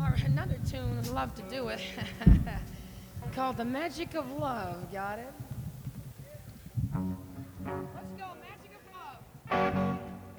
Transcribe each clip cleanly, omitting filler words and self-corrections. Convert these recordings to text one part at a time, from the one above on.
Another tune, I'd love to do it. Called The Magic of Love. Got it? Let's go, Magic of Love.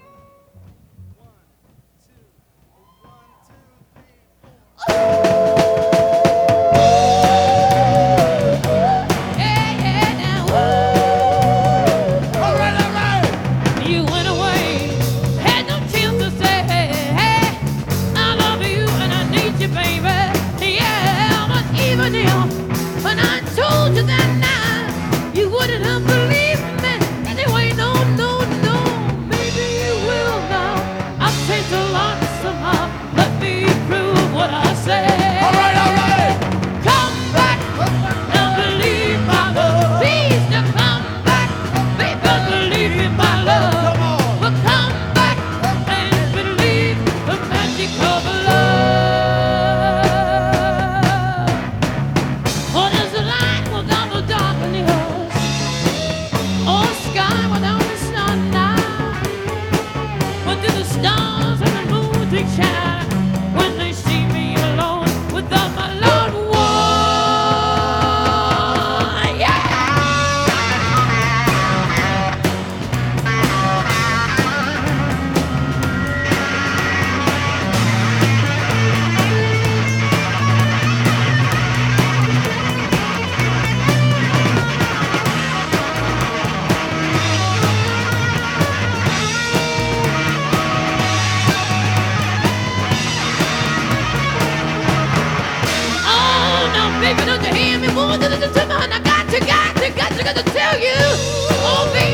When I told you that night, you wouldn't have believed me. Anyway, no, no, no, maybe you will now. I've changed a lot somehow. Let me prove what I say. All right. Come back and believe my love. Please now come back, baby, believe my love. Come on. Well, come back and believe the magic of love. What is the light without the darkness? Or sky without the sun now? What do the stars and the moon take shine when they see me alone without my loved one? Yeah! Oh, no, baby, don't you hear me? Woman, I got to tell you. Oh, baby.